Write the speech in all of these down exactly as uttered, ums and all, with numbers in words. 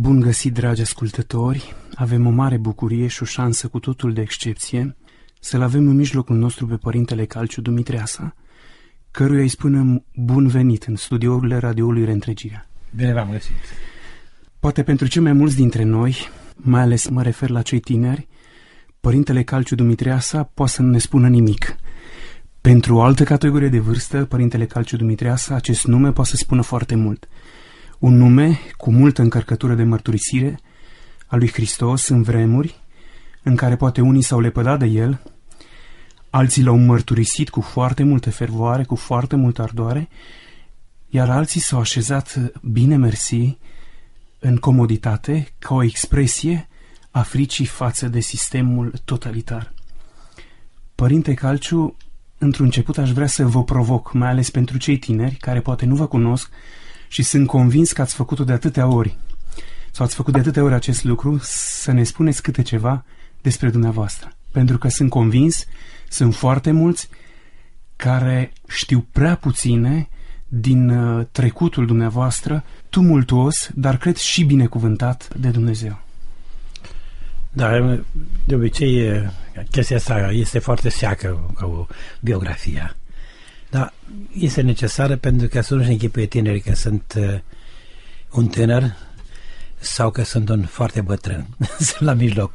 Bun găsit, dragi ascultători! Avem o mare bucurie și o șansă cu totul de excepție să-l avem în mijlocul nostru pe Părintele Calciu Dumitreasa, căruia îi spunem bun venit în studiourile radioului Reîntregirea. Bine v-am găsit! Poate pentru cei mai mulți dintre noi, mai ales mă refer la cei tineri, Părintele Calciu Dumitreasa poate să nu ne spună nimic. Pentru o altă categorie de vârstă, Părintele Calciu Dumitreasa, acest nume poate să spună foarte mult. Un nume cu multă încărcătură de mărturisire a lui Hristos în vremuri în care poate unii s-au lepădat de el, alții l-au mărturisit cu foarte multă fervoare, cu foarte multă ardoare, iar alții s-au așezat bine mersi în comoditate ca o expresie a fricii față de sistemul totalitar. Părinte Calciu, într-un început aș vrea să vă provoc, mai ales pentru cei tineri care poate nu vă cunosc și sunt convins că ați făcut-o de atâtea ori sau ați făcut de atâtea ori acest lucru, să ne spuneți câte ceva despre dumneavoastră. Pentru că sunt convins, sunt foarte mulți care știu prea puține din uh, trecutul dumneavoastră, tumultuos, dar cred și binecuvântat de Dumnezeu. Da, de obicei chestia asta este foarte seacă cu biografia. Dar este necesară pentru că să nu-și închipuie tinerii că sunt uh, un tânăr sau că sunt un foarte bătrân. Sunt la mijloc.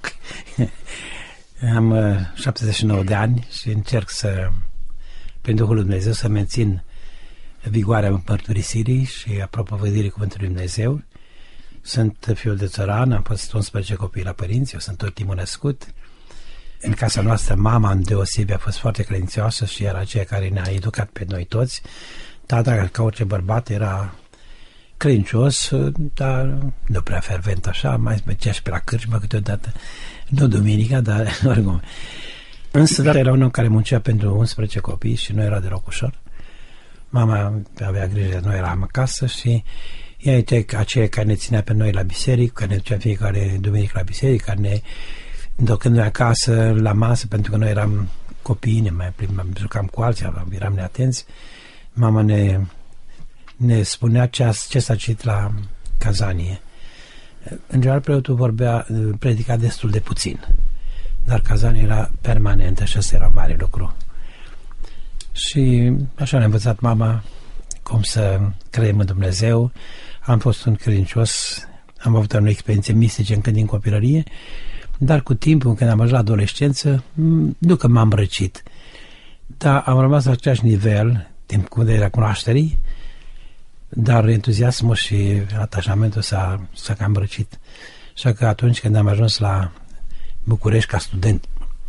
Am uh, șaptezeci și nouă de ani și încerc să, prin Duhul lui Dumnezeu, să mențin vigoarea mărturisirii și a propovădirii Cuvântului Dumnezeu. Sunt fiul de țăran, am fost unsprezece copii la părinți, eu sunt ultimul născut. În casa noastră, mama în deosebire a fost foarte credințioasă și era aceea care ne-a educat pe noi toți. Tata, ca orice bărbat, era credincios, dar nu prea fervent așa, mai mergea și pe la cârciumă câteodată, nu duminica, dar oricum. Însă, dar era un om care muncea pentru unsprezece copii și nu era deloc ușor. Mama avea grijă, noi eram acasă și ea era aceea care ne ținea pe noi la biserică, care ne ducea fiecare duminică la biserică, care ne ducând noi acasă la masă, pentru că noi eram copii, ne mai mai jucam cu alții, eram neatenți. Mama ne, ne spunea ce, ce s-a citit la cazanie. În general, preotul vorbea, predica destul de puțin, dar cazania era permanentă și asta era mare lucru. Și așa ne-a învățat mama cum să creiem în Dumnezeu. Am fost un credincios, am avut o experiențe mistice încă din copilărie, dar cu timpul, când am ajuns la adolescență, nu că m-am răcit, dar am rămas la același nivel din punct de vedere cunoașterii, dar entuziasmul și atașamentul s-a, s-a cam răcit. Așa că atunci când am ajuns la București ca student,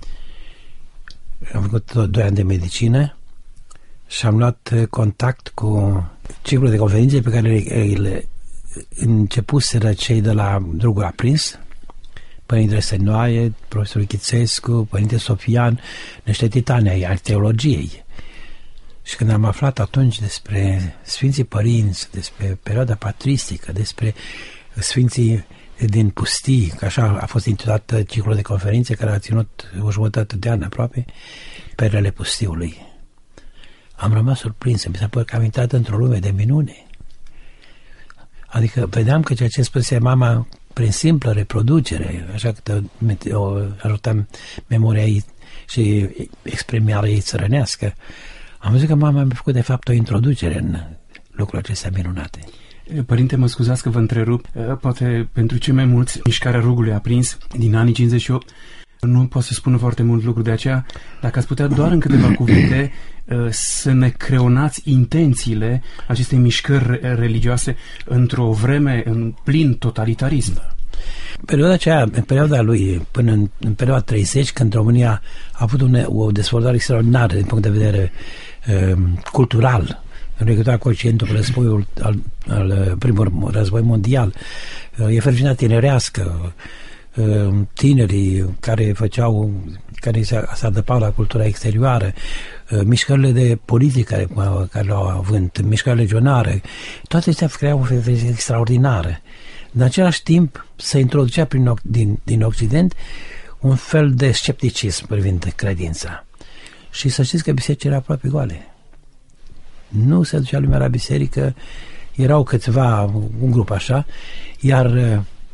am făcut doi ani de medicină și am luat contact cu ciclul de conferințe pe care le începuseră cei de la Drugul Aprins, Părintele Senoaie, profesorul Chițescu, Părinte Sofian, niște titani ai teologiei. Și când am aflat atunci despre Sfinții Părinți, despre perioada patristică, despre Sfinții din pustii, că așa a fost intitulat ciclul de conferințe care a ținut o jumătate de an aproape, Perele Pustiului. Am rămas surprins, mi s-a părut că am intrat într-o lume de minune. Adică vedeam că ceea ce spuse mama prin simplă reproducere, așa că o ajutam memoria ei și exprimarea ei țărănească, am văzut că mama mi-a făcut de fapt o introducere în lucrurile acestea minunate. Părinte, mă scuzați că vă întrerup, poate pentru cei mai mulți Mișcarea Rugului Aprins din anii cincizeci și opt nu pot să spun foarte mult lucru, de aceea dacă ați putea doar în câteva cuvinte să ne creonați intențiile acestei mișcări religioase într-o vreme în plin totalitarism. Perioada aceea, în perioada lui, până în, în perioada treizeci, când România a avut une, o dezvoltare extraordinară din punct de vedere uh, cultural, în legătură cu Occidentul, războiul, al, al primul război mondial, uh, efergina tinerească, uh, tinerii care făceau, care se, se adăpau la cultura exterioară, uh, mișcările de politică care, care le-au având, mișcările legionare, toate acestea creau o efergie extraordinară. În același timp se introducea prin, din, din Occident un fel de scepticism privind credința. Și să știți că bisericile erau aproape goale. Nu se ducea lumea la biserică, erau câțiva, un grup așa, iar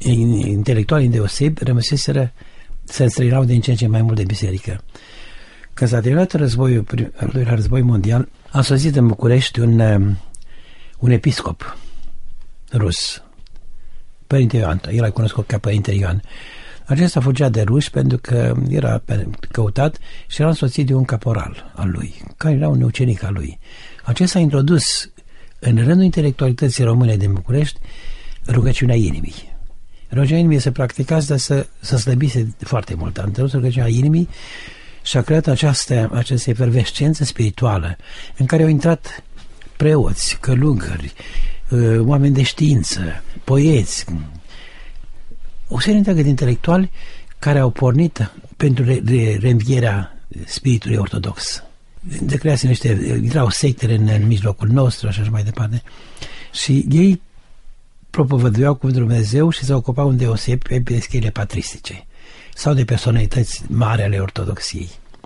intelectuali îndeosebi rămăseseră, se înstrăinau din ce în ce mai mult de biserică. Când s-a terminat războiul, al doilea război mondial, a sosit în București un, un episcop rus, Părinte Ioan. El a cunoscut ca Părinte Ioan. Acesta fugea de ruși pentru că era căutat și era însoțit de un caporal al lui, care era un ucenic al lui. Acesta a introdus în rândul intelectualității române din București rugăciunea inimii. Rugăciunea inimii se practica, dar să, să slăbise foarte mult. A introdus rugăciunea inimii și a creat această, această efervescență spirituală în care au intrat preoți, călugări, oameni de știință, poeți, o serie întreagă de intelectuali care au pornit pentru re- re- reînvierea spiritului ortodox. De crease niște, erau sectele în, în mijlocul nostru și așa mai departe. Și ei propovăduiau cuvântul Lui Dumnezeu și se ocupau îndeosebi de schiele patristice sau de personalități mari ale ortodoxiei.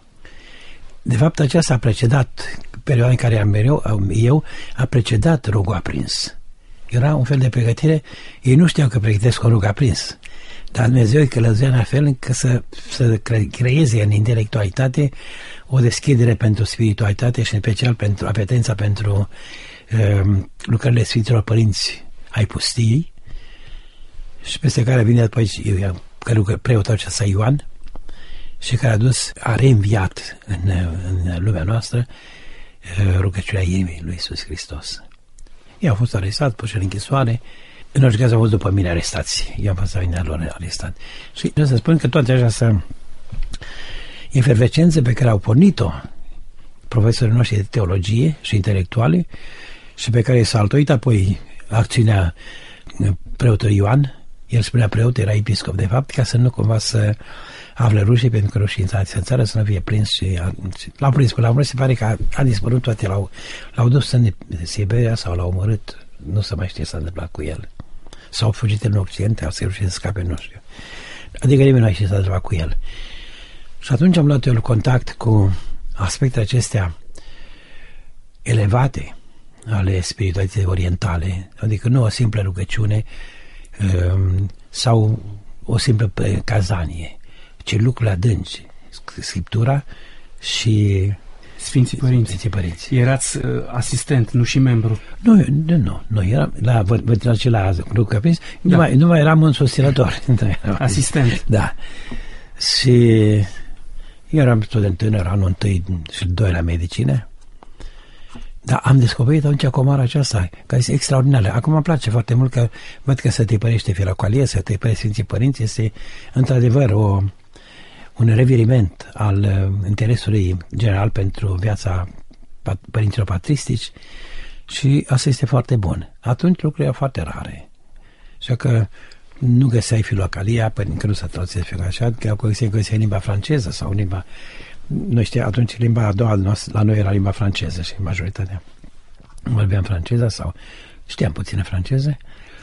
De fapt, aceasta a precedat, perioada în care am eu, eu, a precedat rugul aprins. Era un fel de pregătire, ei nu știau că pregătesc un rug aprins, dar Dumnezeu îi călăuzea în fel încât să, să creeze în intelectualitate o deschidere pentru spiritualitate și în special pentru apetența pentru uh, lucrările Sfinților Părinți ai pustiei, și peste care vine după aici preotul acesta Ioan, și care a dus, a reînviat în, în lumea noastră rugăciunea inimii lui Iisus Hristos. Ei au fost arestat, puși în închisoare. În orice caz au fost după mine arestați. Eu am fost la lor arestat. Și vreau să spun că toate această efervescențe pe care au pornit-o profesorii noștri de teologie și intelectuale și pe care s-a altoit apoi acțiunea preotului Ioan. El spunea preot, era episcop de fapt, ca să nu cumva să afle rușii, pentru că rușii în țară să nu fie prins și a, l-au prins până la urmă, se pare că a, a dispărut toate, l-au, l-au dus în Siberia sau l-au omorât, nu se mai știe ce s-a întâmplat cu el. S-au fugit în Occident, au să reușit să scape, nu știu. Adică nimeni nu a știut ce s-a întâmplat cu el. Și atunci am luat eu contact cu aspectele acestea elevate ale spiritualității orientale, adică nu o simplă rugăciune um, sau o simplă cazanie, ci lucruri adânci, Scriptura și Sfinții Părinți. Sfinții Părinți. Erați uh, asistent, nu și membru. Nu, nu, nu, nu eram la, vă, vă și la lucru căpins, da. nu, mai, nu mai eram un susținător. Asistent. Da. Și eu eram student tânăr, anul întâi și doi la medicină. Dar am descoperit atunci comara aceasta, care este extraordinară. Acum îmi place foarte mult că văd că se tăipărește Filocalie, se tăipărește Sfinții Părinți, este într-adevăr o, un reviriment al uh, interesului general pentru viața pat- părinților patristici și asta este foarte bun. Atunci lucrurile erau foarte rare. Așa că nu găseai Filocalia, pentru că nu s-a traducit așa, că găseai, găseai limba franceză sau limba... Noi știam, atunci limba a doua la noi era limba franceză și majoritatea vorbeam franceză sau știam puțină franceză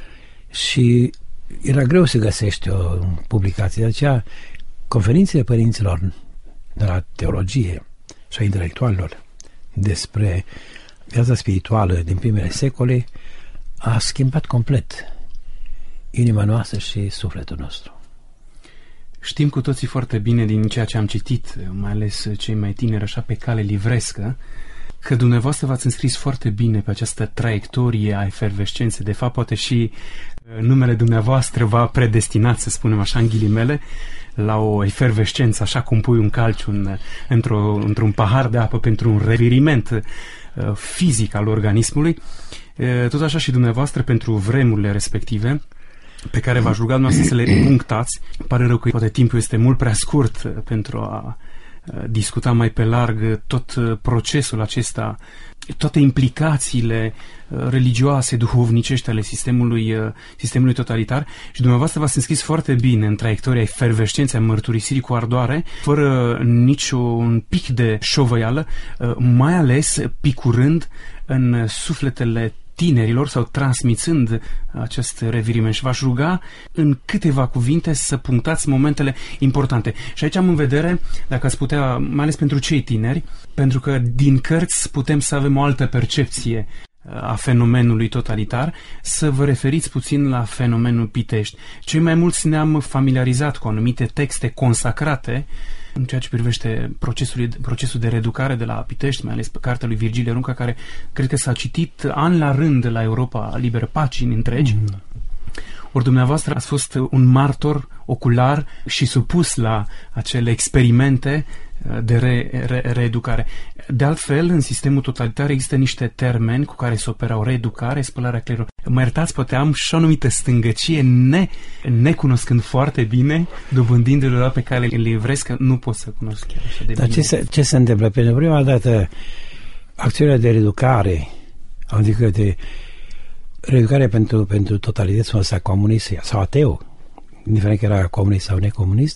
și era greu să găsești o publicație. De aceea, conferințele părinților de la teologie și a intelectualilor despre viața spirituală din primele secole a schimbat complet inima noastră și sufletul nostru. Știm cu toții foarte bine din ceea ce am citit, mai ales cei mai tineri, așa pe cale livrescă, că dumneavoastră v-ați înscris foarte bine pe această traiectorie a efervescenței. De fapt, poate și numele dumneavoastră v-a predestinat, să spunem așa, în ghilimele, la o efervescență, așa cum pui un calciu în, într-o, într-un pahar de apă pentru un reviriment uh, fizic al organismului. Uh, tot așa și dumneavoastră, pentru vremurile respective, pe care v-aș ruga noastră să le punctați. Pare rău că poate timpul este mult prea scurt pentru a discuta mai pe larg tot procesul acesta, toate implicațiile religioase, duhovnicești ale sistemului, sistemului totalitar, și dumneavoastră v-ați înscris foarte bine în traiectoria efervescenței, a mărturisirii cu ardoare, fără niciun pic de șovăială, mai ales picurând în sufletele tinerilor sau transmițând acest reviriment. Și v-aș ruga în câteva cuvinte să punctați momentele importante. Și aici am în vedere, dacă ați putea, mai ales pentru cei tineri, pentru că din cărți putem să avem o altă percepție a fenomenului totalitar, să vă referiți puțin la fenomenul Pitești. Cei mai mulți ne-am familiarizat cu anumite texte consacrate în ceea ce privește procesul, procesul de reeducare de la Pitești, mai ales pe cartea lui Virgilie Runca, care cred că s-a citit an la rând la Europa Liberă, pagini întregi. Mm. Ori dumneavoastră ați fost un martor ocular și supus la acele experimente de re, re, reeducare. De altfel, în sistemul totalitar există niște termeni cu care se operau reeducare, spălarea creierului. Mă iertați, poate am și o anumită stângăcie, ne, necunoscând foarte bine, dobândindu-le la pe care le livrez, că nu pot să cunosc chiar așa de Dar bine. Ce se, ce se întâmplă? Pentru prima dată, acțiunea de reeducare, adică de reeducare pentru, pentru totalitățul ăsta comunist sau ateu, indiferent că era comunist sau necomunist,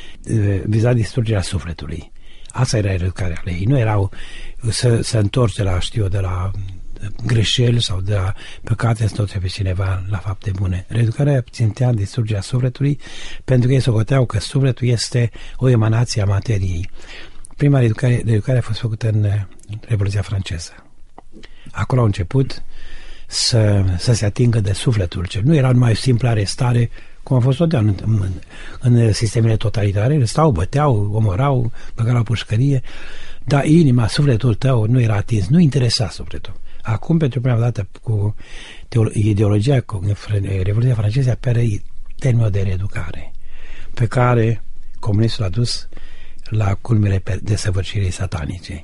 viza distrugerea sufletului. Asta era reeducarea ei. Nu erau să se întorce la, știu, de la greșeli sau de la păcate să întoarce pe cineva la fapte bune. Reeducarea țintea distrugerea sufletului pentru că ei socoteau că sufletul este o emanație a materiei. Prima reeducare, reeducare a fost făcută în Revoluția franceză. Acolo au început să, să se atingă de sufletul cel. Nu era numai o simplă arestare, cum a fost totdeauna în, în, în sistemele totalitare. Stau, băteau, omorau, băgau la pușcărie, dar inima, sufletul tău nu era atins, nu interesa sufletul. Acum, pentru prima dată, cu ideologia, cu Revoluția franceză, apare termenul de reeducare, pe care comunistul a dus la culmile desăvârșirii satanice.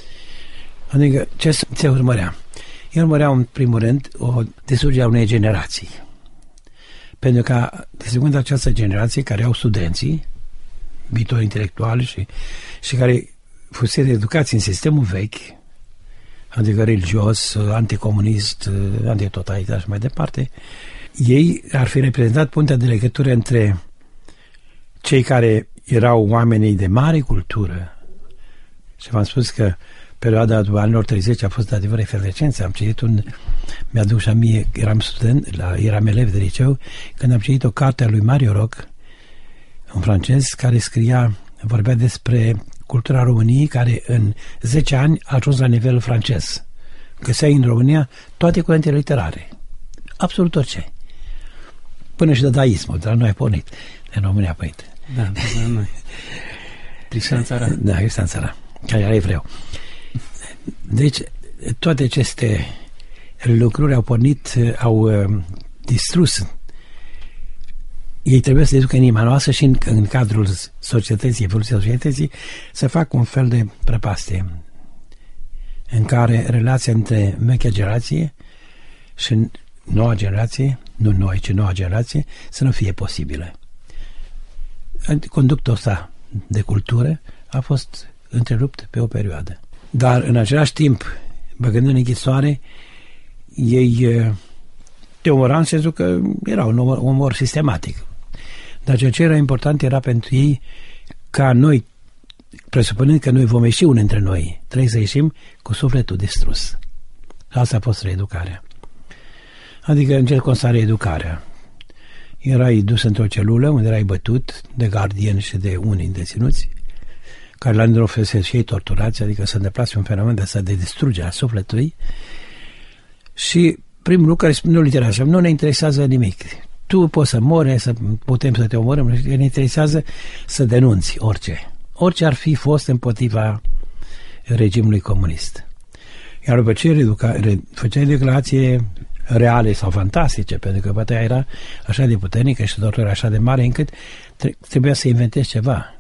Adică, ce se urmărea? El urmărea, în primul rând, o distrugere a unei generații. Pentru că, segând această generație, care au studenții, viitori intelectuali și, și care fusese educați în sistemul vechi, adică religios, anticomunist, antitotalitar și mai departe, ei ar fi reprezentat puntea de legătură între cei care erau oamenii de mare cultură. Și v-am spus că perioada anilor treizeci a fost de adevăr efervescență. Am citit un... Mi-aduc și a mie, eram student, la, eram elev de liceu, când am citit o carte a lui Mario Roc, un francez, care scria, vorbea despre cultura României, care în zece ani a ajuns la nivel francez. Găsea în România toate curentele literare. Absolut orice. Până și dadaismul, dar nu ai pornit. În România a pornit. Da, da, da, noi. Cristian Țara. Da, Cristian Țara, care era evreu. Deci, toate aceste lucruri au pornit, au uh, distrus. Ei trebuie să le ducă în inima noastră și în, în cadrul societății, evoluției societății, să facă un fel de prăpastie în care relația între vechea generație și noua generație, nu noi, ci noua generație, să nu fie posibilă. Conductul ăsta de cultură a fost întrerupt pe o perioadă. Dar în același timp, băgând în închisoare, ei te omora în sensul că era un omor, omor sistematic. Dar ce era important era pentru ei ca noi, presupunând că noi vom ieși unul dintre noi, trebuie să ieșim cu sufletul distrus. Asta a fost reeducarea. Adică în ce consta reeducarea? Erai dus într-o celulă unde erai bătut de gardieni și de unii deținuți, care la rândul fusese și ei torturați, adică să deplase un fenomen de asta de distrugere a sufletului. Și primul lucru care spune literația, nu ne interesează nimic. Tu poți să mori, să putem să te omorâm, ne interesează să denunți orice. Orice ar fi fost împotriva regimului comunist. Iar după ce reduca, re, făceai declarație reale sau fantastice, pentru că bătaia era așa de puternică și tortura așa de mare, încât trebuia să inventezi ceva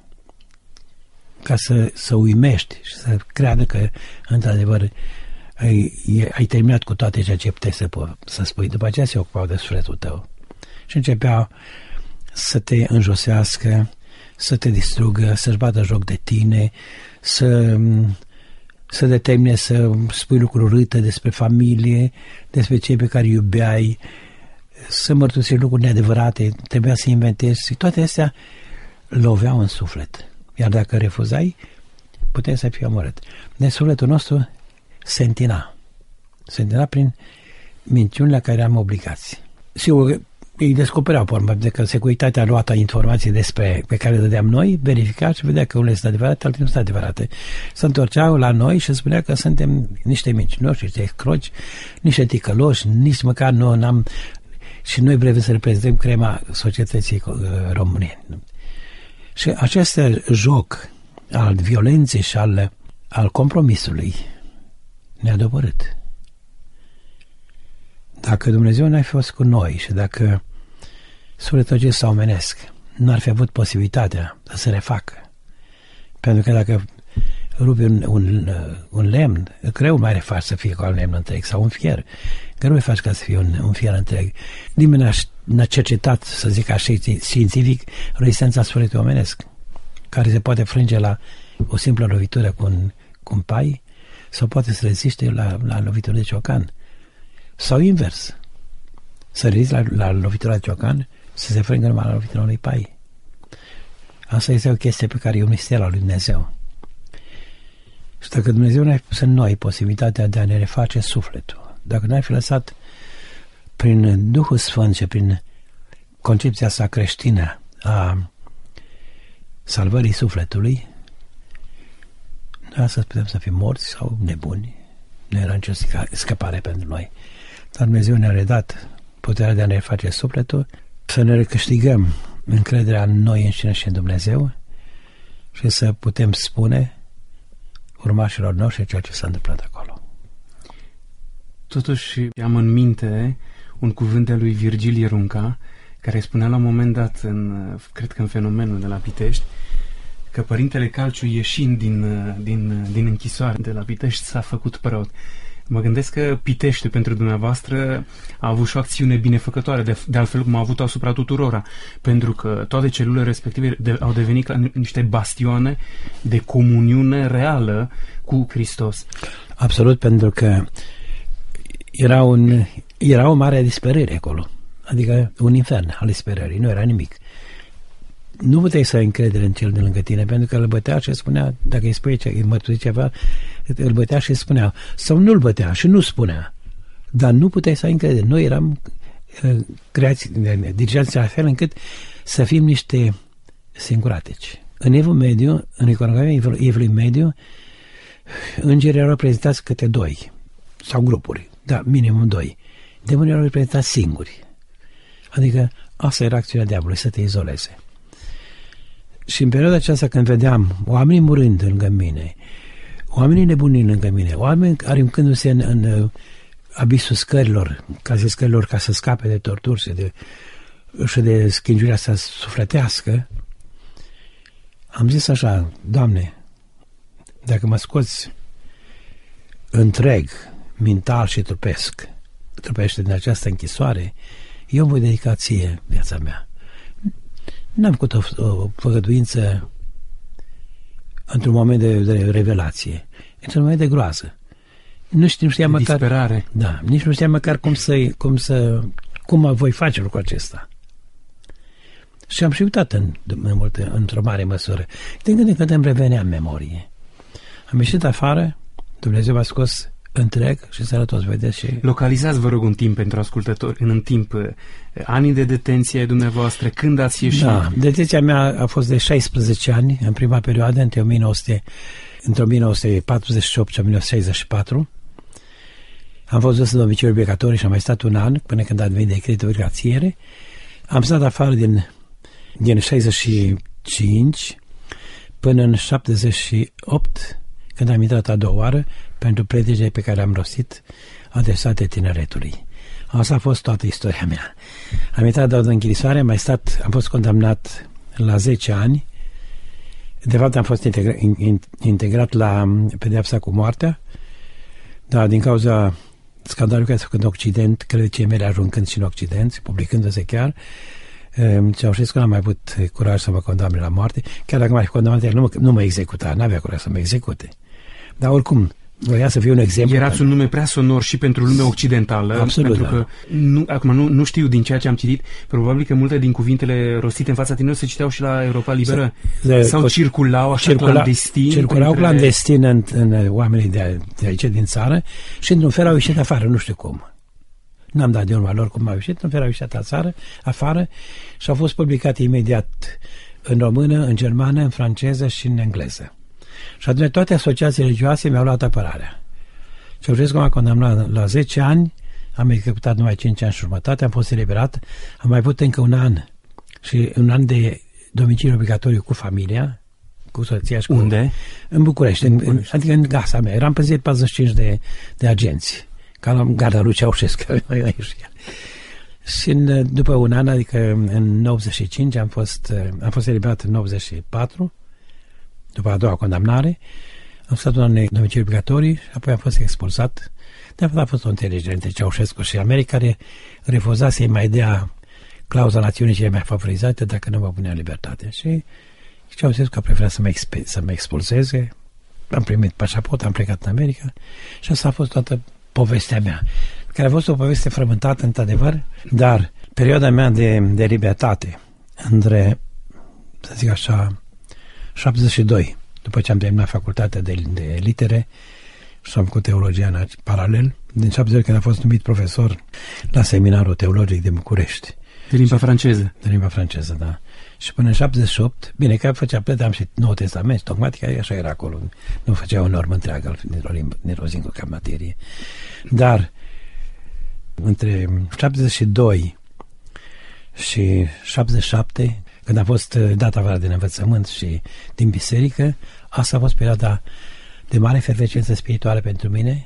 ca să, să uimești și să creadă că, într-adevăr, ai, ai terminat cu toate ceea ce puteai să, să spui. După aceea se ocupau de sufletul tău. Și începeau să te înjosească, să te distrugă, să-și bată joc de tine, să, să determine să spui lucruri urâte despre familie, despre cei pe care iubeai, să mărturisești lucruri neadevărate, trebuia să inventezi. Toate astea loveau în suflet. Iar dacă refuzai, puteai să fii omorât. Deci sufletul nostru se întina. Se întina prin minciunile la care eram obligați. Sigur, ei descopereau, pe urmă, de că securitatea a luat informații despre pe care le dădeam noi, verifica și vedea că unele sunt adevărate, altele nu sunt adevărate. Se întorceau la noi și spunea că suntem niște mincinoși, niște escroci, niște ticăloși, nici măcar nu am... Și noi vrem să reprezentăm crema societății române. Și acest joc al violenței și al, al compromisului ne-a doborât. Dacă Dumnezeu n-ar fi fost cu noi și dacă sufletul acesta omenesc n-ar fi avut posibilitatea să se refacă, pentru că dacă rupi un, un, un lemn, greu mai refaci să fie ca un lemn întreg, sau un fier, greu mai faci ca să fie un, un fier întreg. Nimeni n-a cercetat, să zic așa, științific, rezistența sufletului omenesc, care se poate frânge la o simplă lovitură cu un, cu un pai, sau poate să reziste la, la lovitură de ciocan. Sau invers. Să ridici la, la lovitura de ciocan, să se frângă numai la lovitura unui pai. Asta este o chestie pe care e un mister al lui Dumnezeu. Și dacă Dumnezeu ne-a pus în noi posibilitatea de a ne reface sufletul, dacă ne-a fi lăsat prin Duhul Sfânt și prin concepția sa creștină a salvării sufletului, noi astăzi putem să fim morți sau nebuni. Nu era nicio scăpare pentru noi. Dar Dumnezeu ne-a redat puterea de a ne face sufletul, să ne recâștigăm încrederea în noi înșine și în Dumnezeu și să putem spune urmașilor noștri ceea ce s-a întâmplat acolo. Totuși am în minte un cuvânt de lui Virgilie Runca, care spunea la un moment dat, în, cred că în Fenomenul de la Pitești, că Părintele Calciu, ieșind din, din, din închisoare de la Pitești, s-a făcut preot. Mă gândesc că Piteștiul pentru dumneavoastră a avut și o acțiune binefăcătoare, de, de altfel cum a avut asupra tuturora, pentru că toate celulele respective de, au devenit ca niște bastioane de comuniune reală cu Hristos. Absolut, pentru că era, un, era o mare disperare acolo, adică un infern al disperării, nu era nimic. Nu puteai să ai încredere în cel de lângă tine, pentru că îl bătea și spunea, dacă îi spui ce, îi mărturii ceva, îl bătea și spunea, sau nu îl bătea și nu spunea, dar nu puteai să ai încredere. Noi eram uh, creați, dirigeați la fel încât să fim niște singuratici. În Evul Mediu, în economia Evului Mediu, îngerii erau reprezentați câte doi, sau grupuri, da, minimum doi. Demonii erau reprezentați singuri. Adică asta era acțiunea diavolului, să te izoleze. Și în perioada aceasta, când vedeam oamenii murind lângă mine, oamenii nebunind lângă mine, oameni aruncându-se în, în abisul scărilor, casei scărilor, ca să scape de torturi și de, și de schingiurea asta sufletească, am zis așa, Doamne, dacă mă scoți întreg, mental și trupesc, trupește din această închisoare, eu îmi voi dedica ție viața mea. N-am făcut o, o făgăduință într-un moment de, de revelație, într-un moment de groază. Nu știu, nu știam măcar... disperare. Da, nici nu știam măcar cum să, cum să, cum voi face lucrul acesta. Și am și uitat în, în multe, într-o mare măsură. Din când în când îmi revenea în memorie. Am ieșit afară, Dumnezeu m-a scos întreg și să toți vedeți și... Localizați, vă rog, un timp pentru ascultători, în timp, anii de detenție dumneavoastră, când ați ieșit? Da, detenția mea a fost de șaisprezece ani, în prima perioadă, între, o mie nouă sute, între o mie nouă sute patruzeci și opt și o mie nouă sute șaizeci și patru. Am fost dus în domiciliu obligatoriu și am mai stat un an, până când a devenit decretul de grațiere. Am stat afară din, din șaizeci și cinci până în șaptezeci și opt, când am intrat a doua oară, pentru predicile pe care am rostit adresate tineretului. Asta a fost toată istoria mea. Am intrat de în închisoare, am mai stat, am fost condamnat la zece ani. De fapt, am fost integra, in, integrat la pedeapsa cu moartea, dar din cauza scandalului care s-a făcut în Occident, cred că cei mei ajuncând și în Occident, publicându-se chiar, Ceaușescu n-a mai avut curaj să mă condamne la moarte, chiar dacă m-a fi condamnat, el nu mă, nu mă executa, n-avea curaj să mă execute. Dar oricum, voia să fie un exemplu. Erați un nume prea sonor și pentru lumea occidentală. Absolut, pentru da. că, nu, acum nu, nu știu din ceea ce am citit, probabil că multe din cuvintele rostite în fața tinerilor se citeau și la Europa Liberă. De, sau circulau așa circula, clandestin. Circulau printre... clandestin în, în oamenii de, de aici din țară și într-un fel au ieșit afară, nu știu cum. N-am dat de urma lor cum au ieșit, în fel au ieșit afară, afară și au fost publicate imediat în română, în germană, în franceză și în engleză. Și atunci toate asociațiile religioase mi-au luat apărarea. Ceaușescu m-a condamnat la zece ani, am executat numai cinci ani și jumătate, am fost eliberat, am mai avut încă un an și un an de domiciliu obligatoriu cu familia, cu soția și cu... Unde? În București, în București. În, adică în gasa mea. Eram păzit patruzeci și cinci de, de agenți, ca la garda lui Ceaușescu. Și în, după un an, adică în nouăzeci și cinci, am fost, am fost eliberat în nouăzeci și patru, după a doua condamnare. Am stat un an de domiciliu obligatoriu și apoi am fost expulsat. De fapt a fost o înțelegere între Ceaușescu și America, care refuza să-i mai dea clauza națiunii cele mai favorizate dacă nu mă punea în libertate. Și Ceaușescu a preferat să mă, exp- să mă expulseze. Am primit pașaport, am plecat în America și asta a fost toată povestea mea, care a fost o poveste frământată, într-adevăr, dar perioada mea de, de libertate, între, să zic așa, șaptezeci și doi, după ce am terminat facultatea de, de litere și am făcut teologia în paralel, din șaptezeci și doi când am fost numit profesor la seminarul teologic din București. De limba franceză. De limba franceză, da. Și până în șaptezeci și opt, bine, că făcea plăte, am și Noul Testament, dogmatica, așa era acolo. Nu făcea o normă întreagă, dintr-o singură ca materie. Dar între șaptezeci și doi și șaptezeci și șapte, când a fost dat afară din învățământ și din biserică, asta a fost perioada de mare fervescență spirituală pentru mine,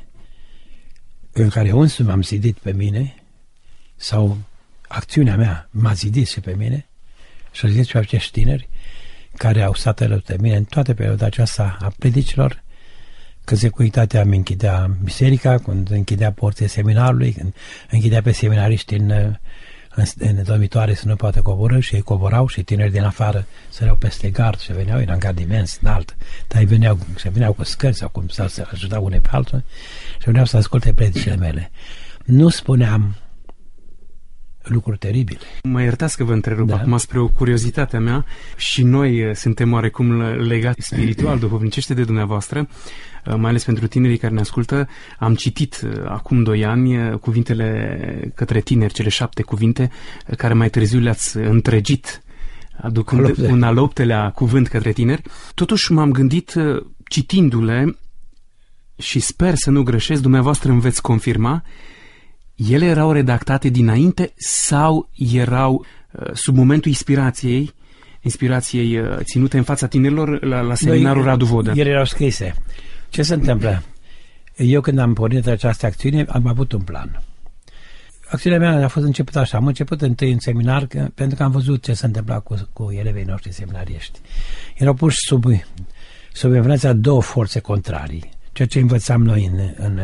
în care însumi am zidit pe mine, sau acțiunea mea m-a zidit și pe mine, și ziceți pe acești tineri care au stat alături de mine în toată perioada aceasta a predicilor, când securitatea îmi închidea biserica, când închidea porțile seminarului, când închidea pe seminariști în, în, în dormitoare să nu poată coborâ și ei coborau și tineri din afară săreau peste gard și veneau, eram gard imens, înalt, dar ei veneau, și veneau cu scări sau cum să ajutau unei pe altul și veneau să asculte predicile mele. Nu spuneam lucruri teribile. Mă iertați că vă întrerup da. acum spre o curiozitatea mea și noi suntem oarecum legați spiritual, duhovnicește de dumneavoastră, mai ales pentru tinerii care ne ascultă. Am citit acum doi ani cuvintele către tineri, cele șapte cuvinte care mai târziu le-ați întregit, aducând Alopte. un al optelea cuvânt către tineri. Totuși m-am gândit, citindu-le, și sper să nu greșesc, dumneavoastră îmi veți confirma, ele erau redactate dinainte sau erau uh, sub momentul inspirației, inspirației uh, ținute în fața tinerilor la, la seminarul Noi, Radu Vodă? Ele erau scrise. Ce se întâmplă? Eu când am pornit această acțiune am avut un plan. Acțiunea mea a fost început așa. Am început întâi în seminar că, pentru că am văzut ce se întâmpla cu, cu elevii noștri seminariești. Erau puși sub, sub influența două forțe contrarii. Ceea ce învățam noi în, în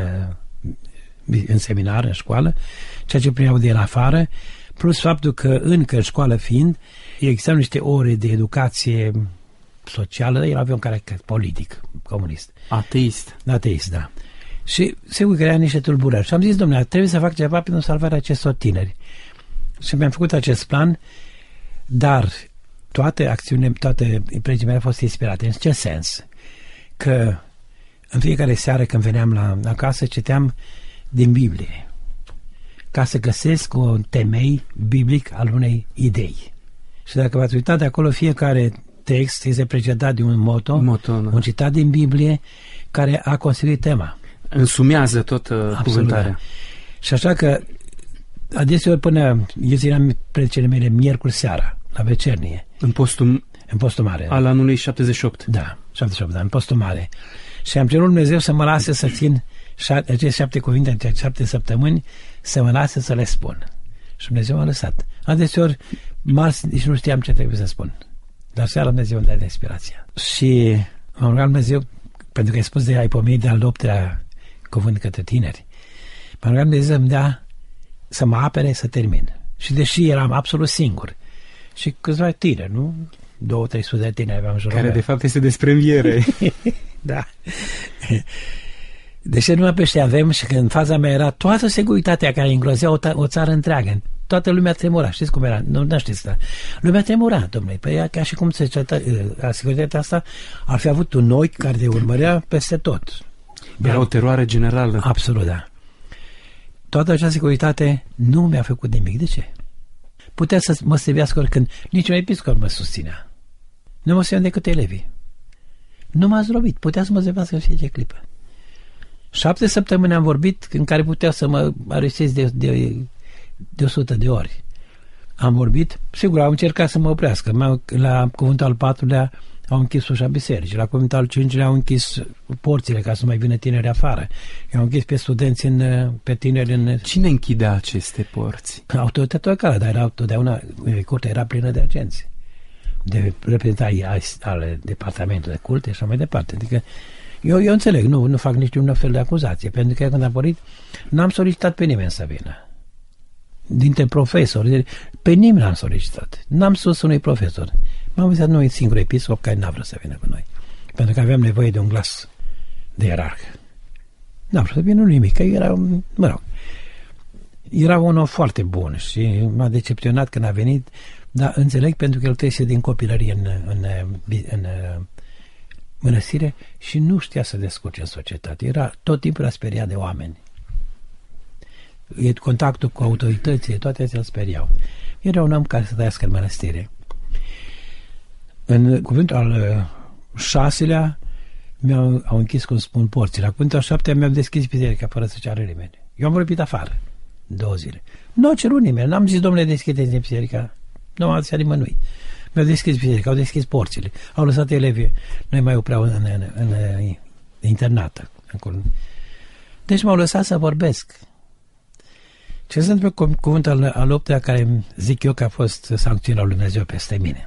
în seminar, în școală, ceea ce primeau de el afară, plus faptul că încă în școală fiind, existau niște ore de educație socială, el avea un caracter politic, comunist. Ateist. Ateist, da. Și sigur că era niște tulburări. Și am zis, domnule, trebuie să fac ceva pentru salvarea acestor tineri. Și mi-am făcut acest plan, dar toate acțiunile, toate predicile mele au fost inspirate. În ce sens? Că în fiecare seară când veneam la acasă, citeam din Biblie, ca să găsesc un temei biblic al unei idei. Și dacă v-ați uitat de acolo, fiecare text este precedat de un moto, moto da. un citat din Biblie care a construit tema. Însumează tot uh, cuvântarea. Și așa că adeseori până eu țineam predicele mele miercuri seara, la vecernie. În postul, în postul mare. Al anului șaptezeci și opt. Da, șaptezeci și opt, da, în postul mare. Și am cerut Dumnezeu să mă lase să țin aceste șapte cuvinte în șapte săptămâni, să mă lase să le spun. Și Dumnezeu m-a lăsat. Adeseori, marți, nici nu știam ce trebuie să spun. Dar seara Dumnezeu îmi dă de inspirația. Și m-am rugat Dumnezeu, pentru că ai spus de ai pomenit de al optelea cuvânt către tineri, m-am rugat Dumnezeu să-mi dea, să mă apere să termin. Și deși eram absolut singur, și câțiva tineri, nu? Două, trei sute de tineri aveam în jurul Care meu. de fapt este despre înviere. Da. Deși numai pe ăștia avem și când în faza mea era toată securitatea care îngrozea o, ta- o țară întreagă. Toată lumea tremura. Știți cum era? Nu, nu știți, da. Lumea tremura, domnule. Păi ca și cum se cetă, la securitatea asta ar fi avut un ochi care te urmărea peste tot. Era o teroare generală. Absolut, da. toată această securitate nu mi-a făcut nimic. De ce? Putea să mă servească oricând. Niciun episcop mă susținea. Nu mă susținea decât elevii. Nu m-a zdrobit. Putea să mă servească în fiecare clipă. Șapte săptămâni am vorbit în care putea să mă arestez de, de, de o sută de ori. Am vorbit, sigur, au încercat să mă oprească. La cuvântul al patrulea au închis ușa bisericii, la cuvântul al cincilea au închis porțile ca să mai vină tineri afară. I-au închis pe studenți, în, pe tineri în... Cine închidea aceste porți? Autoritatea locală, dar era totdeauna, curtea era plină de agenți, de reprezentanți ale departamentului de culte și așa mai departe. Adică eu, eu înțeleg, nu, nu fac niciun fel de acuzație, pentru că când am pornit, n-am solicitat pe nimeni să vină. Dintre profesori, pe nimeni n-am solicitat. N-am spus unui profesor. M-am vizat noi singur episcop care n-a vrut să vină cu noi. Pentru că aveam nevoie de un glas de ierarh. N-a vrut să vină nimic, că era, mă rog, era un om foarte bun și m-a decepționat când a venit, dar înțeleg pentru că el trece din copilărie în, în, în, în mănăstire și nu știa să descurce în societate. Era tot timpul a speriat de oameni. Contactul cu autoritățile, toate astea îl speriau. Era un om care să trăiască în mănăstire. În cuvântul al șaselea mi-au au închis, cum spun, porțile. La cuvântul al șaptea mi-au deschis biserica fără să ceară nimeni. Eu am vorbit afară două zile. Nu au cerut nimeni. N-am zis, domnule, deschideți biserica. Nu am zis nimănui. Mi-au deschis biserica, au deschis porțile. Au lăsat elevii. Nu mai opreau în, în, în, în internată. Deci m-au lăsat să vorbesc. Ce se întâmplă cu cuvântul al, al optelea care zic eu că a fost sancțiunea lui Dumnezeu peste mine?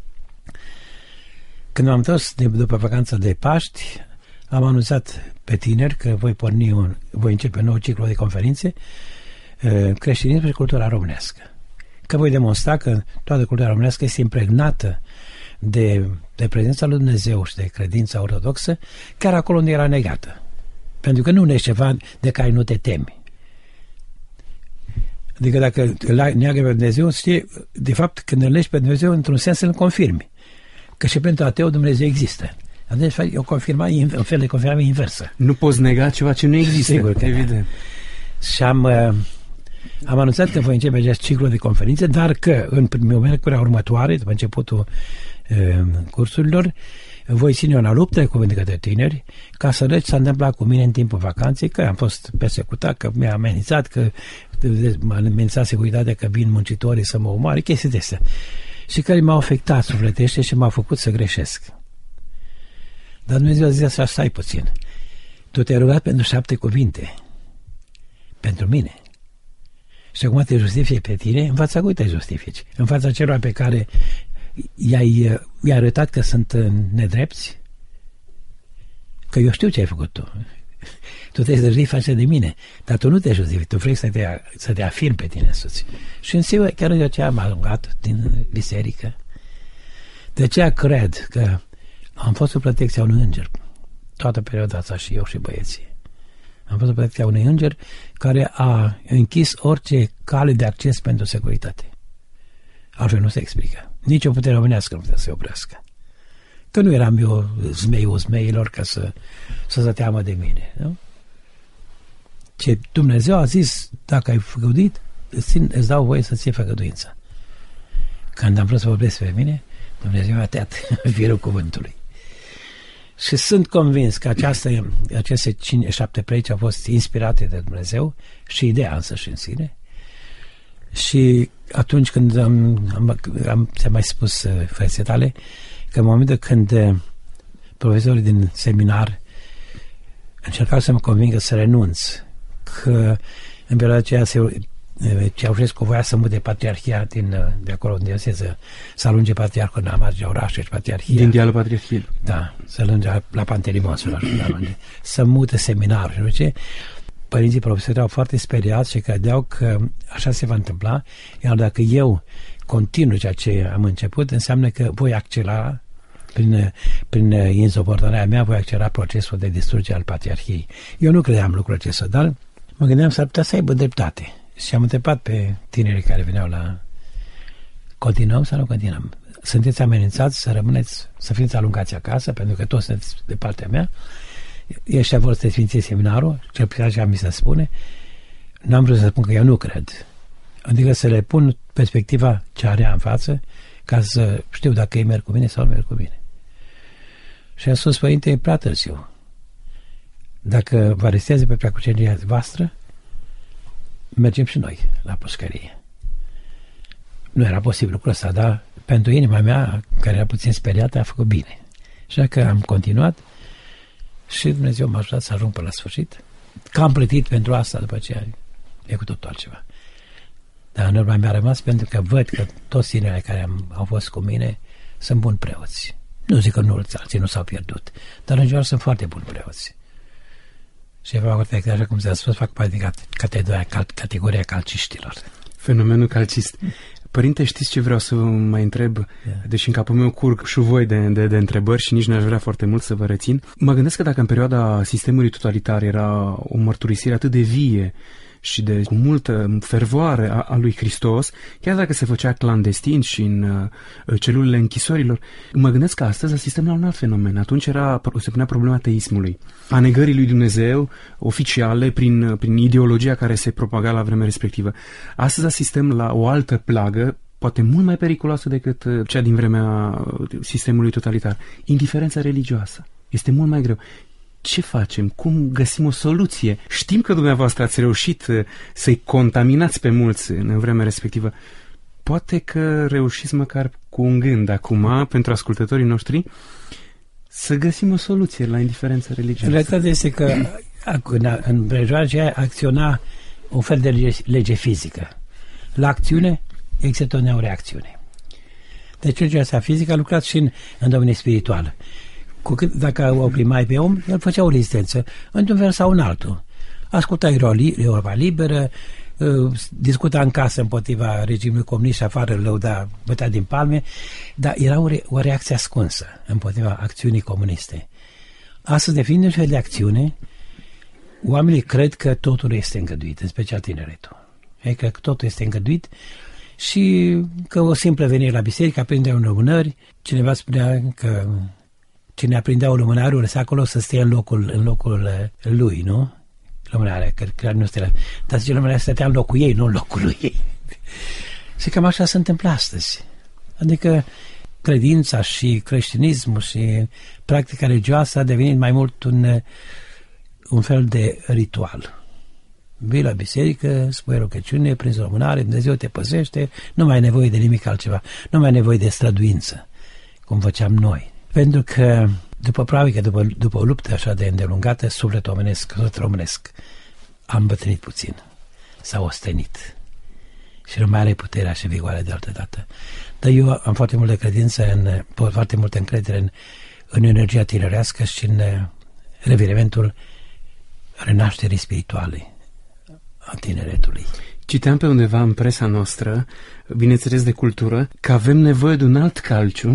Când m-am întors după vacanța de Paști, am anunțat pe tineri că voi porni un, voi începe un nou ciclu de conferințe, creștinism și cultura românească. Că voi demonstra că toată cultura românească este impregnată de, de prezența lui Dumnezeu și de credința ortodoxă, chiar acolo unde era negată. Pentru că nu ești ceva de care nu te temi. Adică dacă neagă pe Dumnezeu, știi, de fapt, când îl legi pe Dumnezeu, într-un sens îl confirmi. Că și pentru ateu Dumnezeu există. Deci e o confirmare, un fel de confirmare inversă. Nu poți nega ceva ce nu există. Sigur că evident. Și am, am anunțat că voi începe acest ciclu de conferințe, dar că în miercurea următoare, după începutul uh, cursurilor, voi ține una luptă cu către tineri ca să văd ce s-a întâmplat cu mine în timpul vacanței, că am fost persecutat, că mi-a amenințat, că m-a amenințat securitatea că vin muncitorii să mă omoare, chestii de astea. Și care m-au afectat sufletește și m-au făcut să greșesc. Dar Dumnezeu a zis așa, stai puțin. Tu te-ai rugat pentru șapte cuvinte. Pentru mine. Și acum te justifici pe tine, în fața cui te justifici? În fața celor pe care i-ai, i-ai arătat că sunt nedrepți? Că eu știu ce ai făcut tu. Tu te justifici față de mine, dar tu nu te justifici, tu vrei să te, să te afirmi pe tine însuți. Și în ziua, chiar de aceea m-am rugat din biserică. De aceea cred că am fost sub protecția unui înger toată perioada asta, și eu și băieții. Am fost sub protecția unui înger care a închis orice cale de acces pentru securitate. Altfel nu se explică. Nici o putere românească nu putea să se oprească. Că nu eram eu zmeiul zmeilor ca să, să se teamă de mine. Nu? Ce Dumnezeu a zis, dacă ai făgăduit, îți, îți dau voie să-ți iei făgăduința. Când am vrut să vorbesc pe mine, Dumnezeu mi-a tăiat firul cuvântului. Și sunt convins că această, aceste cinci, șapte predici au fost inspirate de Dumnezeu și ideea însă și în sine. Și atunci când am, am, am ți-am mai spus, uh, frățile tale, că în momentul când uh, profesorii din seminar încercau să mă convingă să renunț, că în perioada aceea se, Ceaușescu voia să mute patriarhia din, de acolo unde este, să, să alunge patriarhul în amargea orașului și patriarhia. Din dialul patriarhiei. Da, să alunge la Pantelimon, să, să mute seminarul. Și ce? Părinții profesori au foarte speriați și credeau că așa se va întâmpla, iar dacă eu continui ceea ce am început, înseamnă că voi accelera, prin, prin insuportarea mea, voi accelera procesul de distrugere al patriarhiei. Eu nu credeam lucrul acesta, dar mă gândeam să ar putea să aibă dreptate. Și am întrebat pe tinerii care veneau la... Continuăm sau nu continuăm? Sunteți amenințați să rămâneți, să fiți alungați acasă, pentru că toți sunteți de partea mea. Ăștia vor să sfințe seminarul, cel puțin așa mi se spune. N-am vrut să spun că eu nu cred. Adică să le pun perspectiva ce are în față, ca să știu dacă ei merg cu mine sau nu merg cu mine. Și am spus, părinte, e prea târziu. Dacă vă arestează pe preacucenirea voastră, mergem și noi la pușcărie. Nu era posibil lucrul ăsta, dar pentru inima mea, care era puțin speriată, a făcut bine. Așa că am continuat și Dumnezeu m-a ajutat să ajung pe la sfârșit. Că am plătit pentru asta, după aceea e cu totul altceva. Dar în urmă mi-a rămas pentru că văd că toți tinerii care am, au fost cu mine sunt buni preoți. Nu zic că nu, alții nu s-au pierdut, dar în general sunt foarte buni preoți. Și fac, așa cum s-a spus, fac parte din categoria calciștilor. Fenomenul calcist. Părinte, știți ce vreau să vă mai întreb? Yeah. Deși în capul meu curg șuvoi de, de, de întrebări și nici nu aș vrea foarte mult să vă rețin. Mă gândesc că dacă în perioada sistemului totalitar era o mărturisire atât de vie și de cu multă fervoare a, a lui Hristos, chiar dacă se făcea clandestin și în uh, celulele închisorilor, mă gândesc că astăzi asistăm la un alt fenomen. Atunci era, se punea problema ateismului, a negării lui Dumnezeu oficiale prin, prin ideologia care se propaga la vremea respectivă. Astăzi asistăm la o altă plagă, poate mult mai periculoasă decât cea din vremea sistemului totalitar. Indiferența religioasă. Este mult mai greu. Ce facem? Cum găsim o soluție? Știm că dumneavoastră ați reușit să-i contaminați pe mulți în vremea respectivă. Poate că reușiți măcar cu un gând acum, pentru ascultătorii noștri, să găsim o soluție la indiferența religioasă. Realitatea este că în brejoara aceea acționa un fel de lege, lege fizică. La acțiune există o reacțiune. Deci legea asta fizică a lucrat și în, în domeniul spiritual. Cu cât, dacă o oprimai pe om, el făcea o rezistență, într-un fel sau în altul. Asculta Europa Liberă, discuta în casă împotriva regimului comunist și afară lăuda, bătea din palme, dar era o, re, o reacție ascunsă împotriva acțiunii comuniste. Astăzi, defind un fel de acțiune, oamenii cred că totul este îngăduit, în special tineretul. Ei cred că totul este îngăduit și că o simplă venire la biserică, aprinde un lumânări, cineva spunea că cine aprindea o lumânare, o lăsa acolo să stea în locul, în locul lui, nu? Lumânarea, că clar nu stea. Dar zice, lumânarea stătea în locul ei, nu în locul lui. Și cam așa se întâmplă astăzi. Adică credința și creștinismul și practica religioasă a devenit mai mult un, un fel de ritual. Vii la biserică, spui rugăciune, prinzi o lumânare, Dumnezeu te păzește, nu mai ai nevoie de nimic altceva, nu mai ai nevoie de străduință, cum făceam noi. Pentru că, după probabil că după, după o luptă așa de îndelungată, sufletul omenesc, sufletul românesc, a îmbătrânit puțin, s-a ostenit și nu mai are puterea și vigoarea de altă dată. Dar eu am foarte multă credință, în, foarte multă încredere în, în energia tinerească și în revenimentul renașterii spirituale a tineretului. Citeam pe undeva în presa noastră, bineînțeles de cultură, că avem nevoie de un alt calciu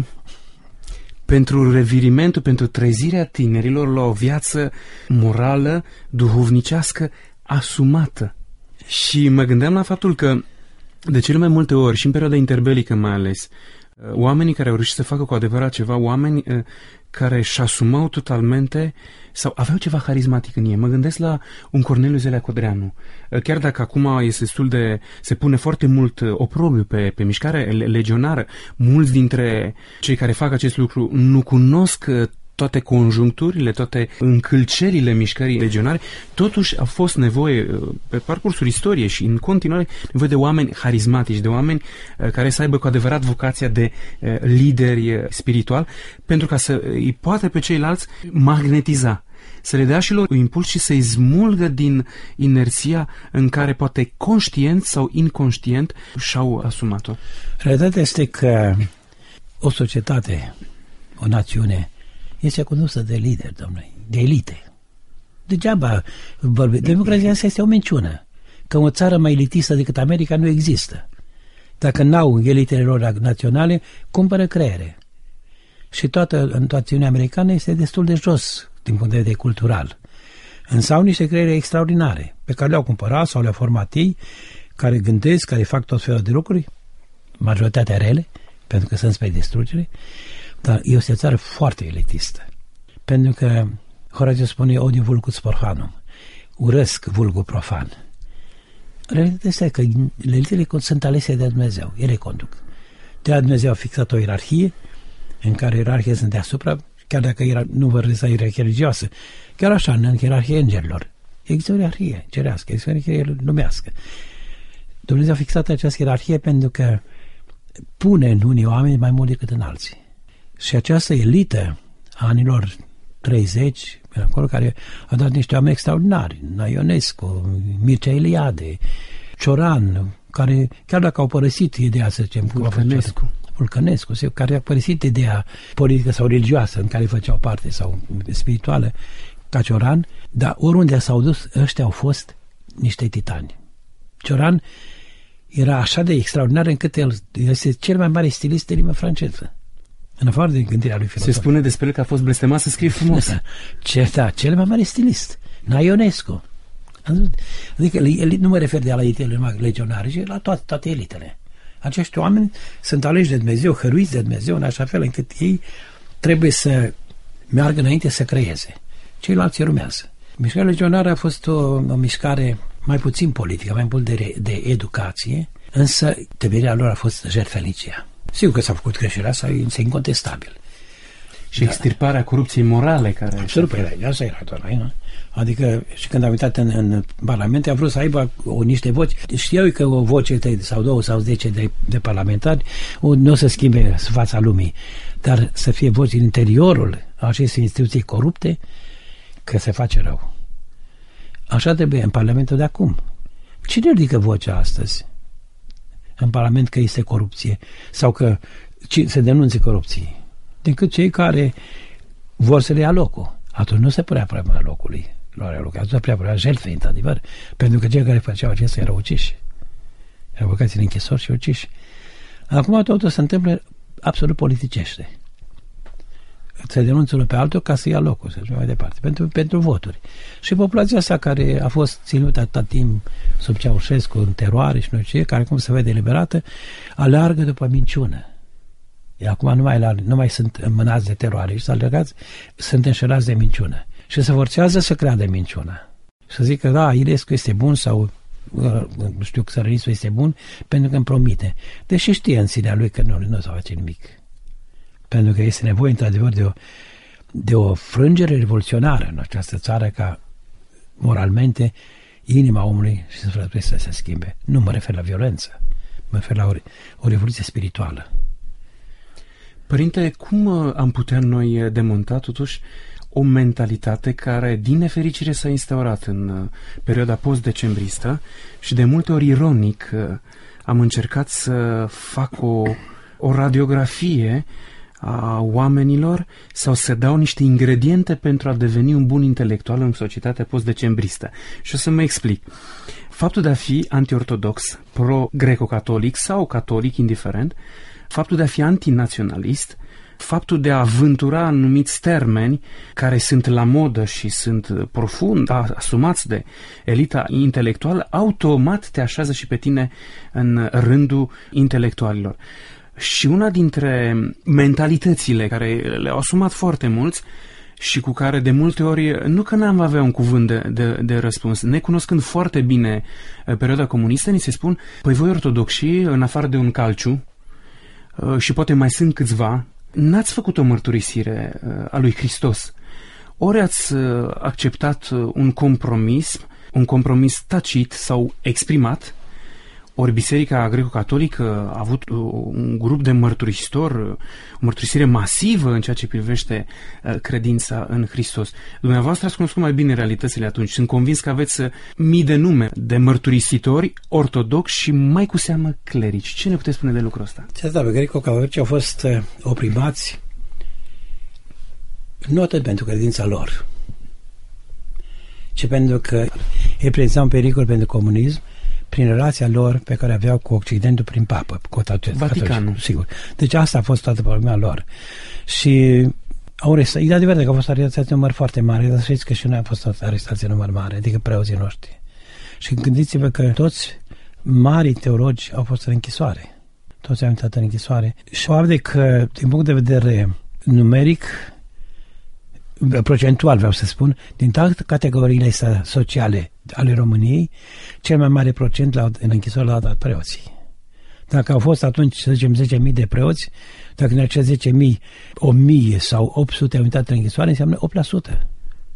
pentru revirimentul, pentru trezirea tinerilor la o viață morală, duhovnicească, asumată. Și mă gândeam la faptul că, de cele mai multe ori, și în perioada interbelică mai ales, oamenii care au reușit să facă cu adevărat ceva, oameni care își asumau totalmente sau aveau ceva harismatic în ei. Mă gândesc la un Corneliu Zelea Codreanu. Chiar dacă acum este destul de, se pune foarte mult oprobiu pe, pe mișcare legionară, mulți dintre cei care fac acest lucru nu cunosc toate conjuncturile, toate încălcerile mișcării legionare, totuși a fost nevoie, pe parcursul istoriei și în continuare, nevoie de oameni harismatici, de oameni care să aibă cu adevărat vocația de lideri spiritual, pentru ca să îi poate pe ceilalți magnetiza, să le dea și lor un impuls și să-i smulgă din inerția în care poate conștient sau inconștient și-au asumat-o. Realitatea este că o societate, o națiune, este condusă de lideri, domnule, de elite. Degeaba vorbim. Democrația asta este o minciună. Că o țară mai elitistă decât America nu există. Dacă n-au elitele lor naționale, cumpără creiere. Și toată, în toată Uniunea Americană este destul de jos din punct de vedere cultural. Însă au niște creiere extraordinare, pe care le-au cumpărat sau le-au format ei, care gândesc, care fac tot felul de lucruri, majoritatea rele, pentru că sunt spre distrugere. Dar este o țară foarte elitistă. Pentru că Horatiu spune odiu vulgus profanum, urăsc vulgul profan. Realitatea este că elitele sunt alese de Dumnezeu, ele conduc. De la Dumnezeu a fixat o ierarhie în care ierarhia sunt deasupra, chiar dacă era, nu vă râsa ierarhie religioasă, chiar așa, în ierarhia îngerilor. Există o ierarhie cerească, există o ierarhie lumească. Dumnezeu a fixat această ierarhie pentru că pune în unii oameni mai mult decât în alții. Și această elită a anilor treizeci, acolo, care a dat niște oameni extraordinari, Ionescu, Mircea Eliade, Cioran, care, chiar dacă au părăsit ideea, să zicem, Vulcănescu, Vulcănescu, care a părăsit ideea politică sau religioasă în care făceau parte, sau spirituală, ca Cioran, dar oriunde s-au dus, ăștia au fost niște titani. Cioran era așa de extraordinar încât el este cel mai mare stilist de limba franceză. În afară de gândirea lui filosof. Se spune despre el că a fost blestemat să scrie frumos. Ce, da, cel mai mare stilist. Ionescu. Adică el, nu mă refer de la elitele legionare, ci la toate, toate elitele. Acești oameni sunt aleși de Dumnezeu, hăruiți de Dumnezeu, în așa fel încât ei trebuie să meargă înainte să creeze. Ceilalți urmează. Mișcarea legionară a fost o, o mișcare mai puțin politică, mai mult de, de educație, însă temerea lor a fost jertfenicia. Sigur că s-a făcut creșterea asta, este incontestabil. Și da. Extirparea corupției morale care... Absolut, păi, asta era tot noi, nu? Adică și când am uitat în, în Parlament, a vrut să aibă o, niște voci. Știau că o voce sau două sau zece de, de parlamentari o, nu o să schimbe fața lumii, dar să fie voci în interiorul acestei instituții corupte, că se face rău. Așa trebuie în Parlamentul de acum. Cine ridică vocea astăzi în Parlament că este corupție sau că se denunțe corupție? Decât cei care vor să le ia locul. Atunci nu se prea problema locului. Luarea locului. Atunci se prea problema jeltfei, într-adevăr. Pentru că cei care făceau acestea erau uciși. Erau băgați în închisori și uciși. Acum totul se întâmplă absolut politicește. Se denunță unul pe altul ca să ia locul, să mai departe, pentru, pentru voturi. Și populația asta care a fost ținută atâta timp sub Ceaușescu în teroare și nu știu ce, care cum se vede eliberată, aleargă după minciună. E, acum nu mai, nu mai sunt mânați de teroare și s-alergați, sunt înșelați de minciună. Și se forțează să creadă minciună. Să zică, da, Ilescu este bun sau nu știu, Țărănițu este bun pentru că îmi promite. Deși știe în sinea lui că nu, nu o să face nimic. Pentru că este nevoie, într-adevăr, de o, de o frângere revoluționară în această țară ca moralmente inima omului și sufletul să se schimbe. Nu mă refer la violență, mă refer la o, o revoluție spirituală. Părinte, cum am putea noi demonta totuși o mentalitate care, din nefericire, s-a instaurat în perioada post-decembristă și de multe ori ironic am încercat să fac o, o radiografie a oamenilor sau să dau niște ingrediente pentru a deveni un bun intelectual în societatea post-decembristă. Și o să mă explic. Faptul de a fi anti-ortodox, pro-greco-catolic sau catolic, indiferent, faptul de a fi antinaționalist, faptul de a avântura anumiți termeni care sunt la modă și sunt profund asumați de elita intelectuală, automat te așează și pe tine în rândul intelectualilor. Și una dintre mentalitățile care le-au asumat foarte mulți și cu care de multe ori, nu că n-am avea un cuvânt de, de, de răspuns, necunoscând foarte bine perioada comunistă, ni se spun, păi voi ortodoxii, în afară de un Calciu, și poate mai sunt câțiva, n-ați făcut o mărturisire a lui Hristos. Ori ați acceptat un compromis, un compromis tacit sau exprimat, ori Biserica Greco-Catolică a avut un grup de mărturisitori, o mărturisire masivă în ceea ce privește credința în Hristos. Dumneavoastră ați cunoscut mai bine realitățile atunci. Sunt convins că aveți mii de nume de mărturisitori ortodoxi și mai cu seamă clerici. Ce ne puteți spune de lucrul ăsta? Ce da, Greco-Catolici au fost oprimați nu atât pentru credința lor, ci pentru că ei prezentau un pericol pentru comunism prin relația lor pe care aveau cu Occidentul prin papă, cu Vaticanul. Sigur. Deci asta a fost toată problema lor. Și au arestat, e adevărat că au fost arestați în număr foarte mare, dar știți că și noi am fost arestați în număr mare, adică preoții noștri. Și gândiți-vă că toți mari teologi au fost în închisoare. Toți au intrat în închisoare. Și probabil că, din punct de vedere numeric, procentual vreau să spun, din toate categoriile sociale ale României, cel mai mare procent la, în închisoare l-au dat preoții. Dacă au fost atunci, să zicem, zece mii de preoți, dacă în acele zece mii, o mie sau opt sute au intrat în închisoare, înseamnă opt la sută.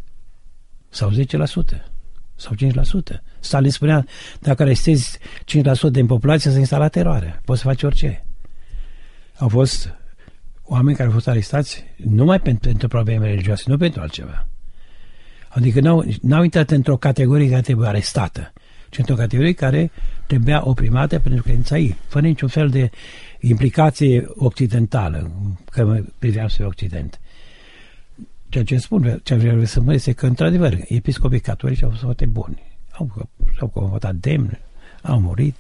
Sau zece la sută. Sau cinci la sută. Stalin spunea, dacă arestezi cinci la sută din populație, se instala teroare. Poți să faci orice. Au fost oameni care au fost arestați numai pentru, pentru probleme religioase, nu pentru altceva. Adică n-au, n-au intrat într-o categorie care trebuie arestată, ci într-o categorie care trebuia oprimată pentru credința ei, fără niciun fel de implicație occidentală, că priveam spre Occident. Ceea ce spun, ce vreau să mă este că, într-adevăr, episcopii catolici au fost foarte buni. Au, au convotat demn, au murit.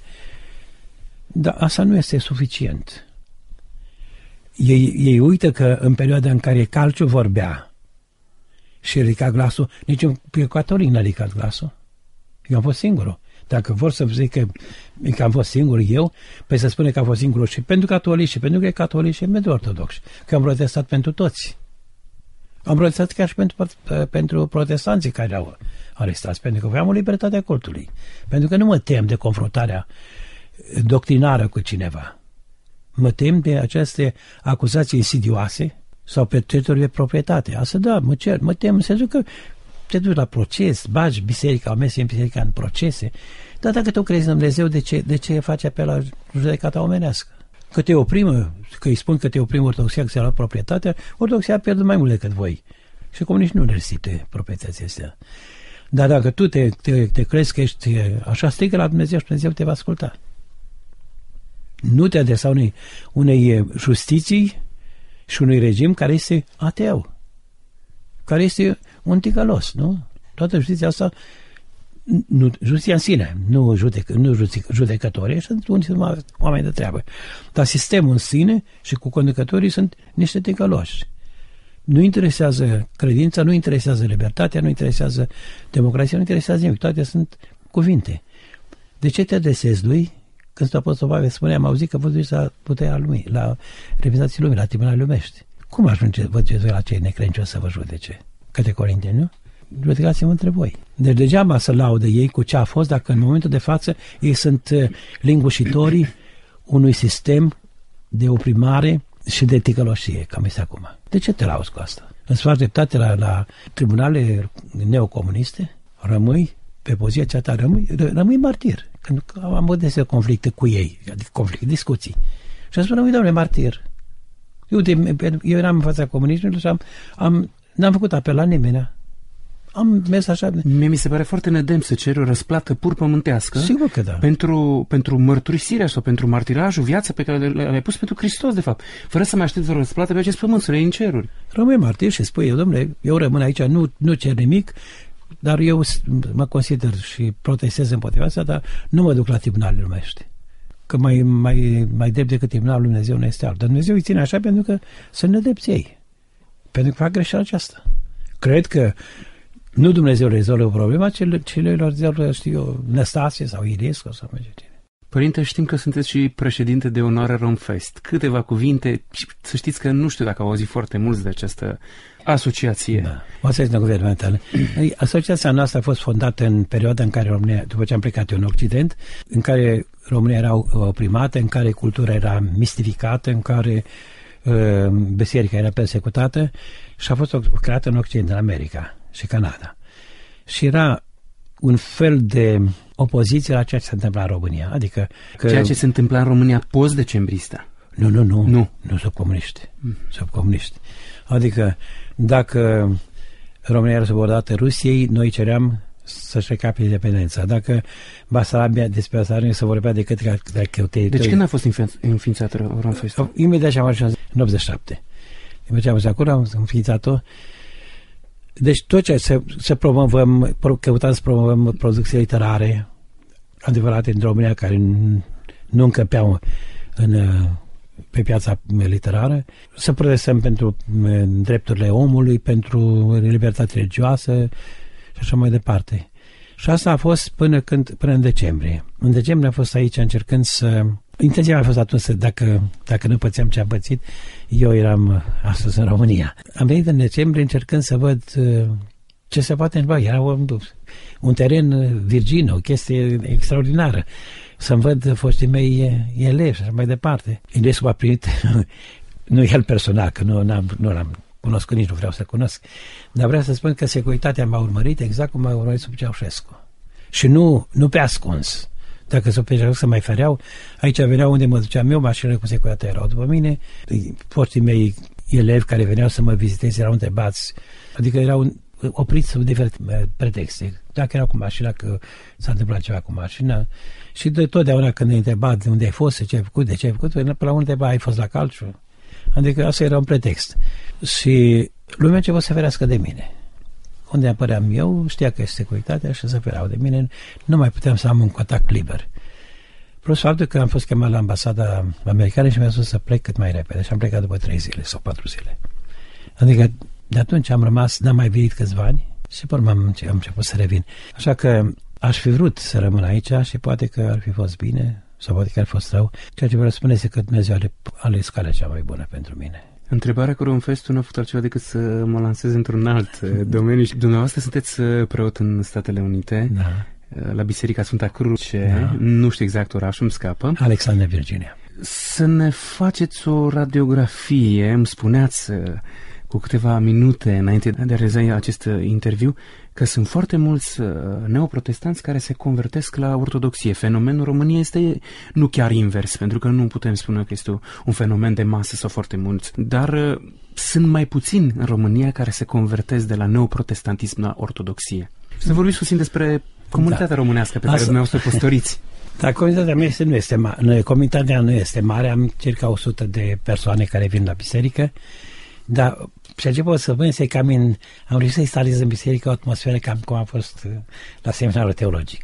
Dar asta nu este suficient. Ei, ei uită că în perioada în care Calciu vorbea și ridica glasul, niciun catolic n-a ridicat glasul. Eu am fost singurul. Dacă vor să zic că, că am fost singur eu, păi să spune că am fost singurul și pentru catolici, și pentru catolici, și pentru ortodoxi. Că am protestat pentru toți. Am protestat chiar și pentru, pentru protestanții care au arestat, pentru că vreau o libertate a cultului. Pentru că nu mă tem de confruntarea doctrinară cu cineva. Mă tem de aceste acuzații insidioase sau pe titluri de proprietate. Asta da, mă cer, mă tem în sensul că te duci la proces, bagi biserica, mesi în biserica în procese, dar dacă tu crezi în Dumnezeu, de ce, de ce faci apel la judecata omenească? Că te oprimă, că îi spun că te oprimă ortodoxia, că se ia proprietatea, ortodoxia pierde mai mult decât voi. Și comuniști nu resimte proprietății astea. Dar dacă tu te, te, te crezi că ești așa, strigă la Dumnezeu și Dumnezeu te va asculta. Nu te adresa unei, unei justiții și unui regim care este ateu, care este un ticălos, nu? Toată justiția asta, nu, justiția în sine, nu, judec, nu judec, judecătorii, sunt unii oameni de treabă. Dar sistemul în sine și cu conducătorii sunt niște ticăloși. Nu interesează credința, nu interesează libertatea, nu interesează democrația, nu interesează nimic. Toate sunt cuvinte. De ce te adresezi lui? Când Sfântul Apostol Pavel spunea, am auzit că vă duceți la puterea lumii, la reprezentanții lumii, la tribunal lumești. Cum ajunge, vă duceți la cei necredincioși să vă judece? Către Corinteni, nu? Judecați-vă între voi. Deci degeaba să laudă ei cu ce a fost, dacă în momentul de față ei sunt lingușitorii unui sistem de oprimare și de ticăloșie, cam este acum. De ce te lauzi cu asta? Îți faci dreptate la, la tribunale neocomuniste? Rămâi pe poziția ta, rămâi, rămâi martir. Când am avut dese conflicte cu ei, adică conflicte, discuții. Și am spus, rămâi, doamne, martir. Uite, eu eram în fața comunismului și am, am, n-am făcut apel la nimeni. Am mers așa. Mie mi se pare foarte nedemn să ceri o răsplată pur pământească. Sigur că da. Pentru, pentru mărturisirea sau pentru martirajul, viața pe care le-ai pus pentru Hristos, de fapt. Fără să mai aștepți o răsplată pe acest pământ, să le iei în ceruri. Rămâi martir și spui, eu, domnule, eu rămân aici, nu, nu cer nimic, dar eu mă consider și protestez împotriva asta, dar nu mă duc la tribunalul lumești. Că mai, mai, mai drept decât tribunalul lui Dumnezeu nu este alt. Dar Dumnezeu îi ține așa pentru că sunt nedrepți ei. Pentru că fac greșeala aceasta. Cred că nu Dumnezeu rezolvă problema, ci le rezolvă, știu eu, Năstase sau Iliescu sau mai ce. Părinte, știm că sunteți și președinte de onoare Romfest. Câteva cuvinte, să știți că nu știu dacă au auzit foarte mulți de această asociație. Da. O asociație guvernamentală. Asociația noastră a fost fondată în perioada în care România, după ce am plecat eu în Occident, în care România era oprimată, în care cultura era mistificată, în care uh, biserica era persecutată și a fost creată în Occident, în America și Canada. Și era un fel de opoziție la ceea ce se întâmpla în România. Adică că... Ceea ce se întâmpla în România post-decembrista. Nu, nu, nu. Nu, nu sub comuniști. Mm. Sub comuniști. Adică dacă România era subordonată Rusiei, noi ceream să-și recape independența. Dacă Basarabia, despre Basarabia se vorbea decât ca de cheltuie. Deci când a fost înființat Romfest? Imediat ce am ajuns în optzeci și șapte. Imediat ce am ajuns acolo, am înființat-o. Deci tot ce să, să promovăm, căutam să promovăm producții literare adevărate din România care nu încăpeau în, pe piața literară, să protestăm pentru drepturile omului, pentru libertate religioasă și așa mai departe. Și asta a fost până, când, până în decembrie. În decembrie am fost aici încercând să intenția a fost atunci, dacă, dacă nu pățeam ce am pățit, eu eram astăzi în România. Am venit în decembrie încercând să văd ce se poate întâmpla. Era un, un teren virgin, o chestie extraordinară. Să-mi văd foștii mei elevi și așa mai departe. Iliescu m-a primit, nu el personal, că nu, n-am, nu l-am cunoscut, nici nu vreau să cunosc, dar vreau să spun că securitatea m-a urmărit exact cum m-a urmărit sub Ceaușescu. Și nu, nu pe ascuns. Dacă sub Ceaușescu se mai fereau, aici veneau unde mă duceam eu, mașinile cu securitate erau după mine, foștii mei elevi care veneau să mă viziteze erau întrebați, adică erau opriți sub diferite pretexte. Dacă erau cu mașina, că s-a întâmplat ceva cu mașina. Și de totdeauna când ne întreba de unde ai fost, ce ai făcut, de ce ai făcut, până la unul întreba, ai fost la calciu? Adică asta era un pretext. Și lumea începea să ferească de mine. Unde apăream eu, știa că este securitatea și se fereau de mine. Nu mai puteam să am un contact liber. Plus faptul că am fost chemat la ambasada americană și mi-a spus să plec cât mai repede. Și am plecat după trei zile sau patru zile. Adică de atunci am rămas, n-am mai venit câțiva ani și pe urmă am, am început să revin. Așa că aș fi vrut să rămân aici și poate că ar fi fost bine sau poate că ar fi fost rău. Ceea ce vreau spune este că Dumnezeu a ales calea cea mai bună pentru mine. Întrebarea cu Romfestul nu a făcut altceva decât să mă lansez într-un alt domeniu. Dumneavoastră sunteți preot în Statele Unite, da. La Biserica Sfânta Cruce, da. Nu știu exact orașul, îmi scapă. Alexandria, Virginia. Să ne faceți o radiografie, îmi spuneați cu câteva minute înainte de a realiza acest interviu, că sunt foarte mulți neoprotestanți care se convertesc la ortodoxie. Fenomenul României este nu chiar invers, pentru că nu putem spune că este un fenomen de masă sau foarte mulți, dar sunt mai puțini în România care se convertesc de la neoprotestantism la ortodoxie. Să vorbiți puțin despre comunitatea da. românească pe care Asta... dumneavoastră păstoriți. Dar comunitatea mea este, nu este mare. Comunitatea nu este mare, am circa o sută de persoane care vin la biserică, dar ceea ce pot să văd este că am, în, am reușit să instalez în biserică o atmosferă cam cum a fost la seminarul teologic.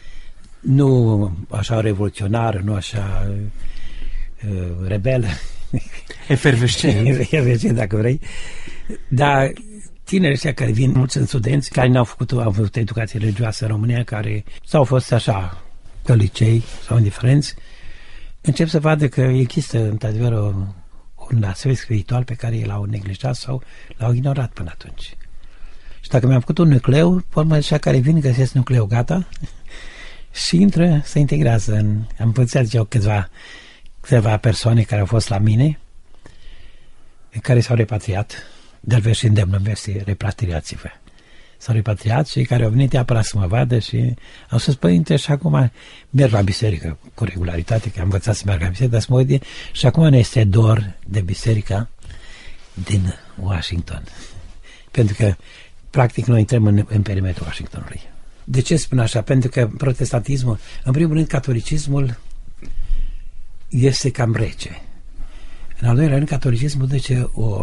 Nu așa revoluționară, nu așa uh, rebelă. Efervescent. Efervescent, dacă vrei. Dar tinerii ăștia care vin, mulți sunt studenți care n-au făcut, au făcut educație religioasă în România, care sau au fost așa, pe licei sau indiferenți, încep să vadă că există într-adevăr o un aspect spiritual pe care l-au neglijat sau l-au ignorat până atunci. Și dacă mi-am făcut un nucleu, pe urmă așa care vin, găsesc nucleu gata și intră, se integrează. În, am pățit, ziceau, câțiva, câteva persoane care au fost la mine, care s-au repatriat, de-altfel și îndemnă versi, repatriați-vă. S-au repatriat și care au venit neapărat să mă vadă și au spus, părinte, și acum merg la biserică cu regularitate, că am învățat să merg la biserică, dar să mă uit, și acum ne este dor de biserica din Washington. Pentru că, practic, noi intrăm în, în perimetrul Washingtonului. De ce spun așa? Pentru că protestantismul, în primul rând, catolicismul este cam rece. În al doilea rând, catolicismul duce o,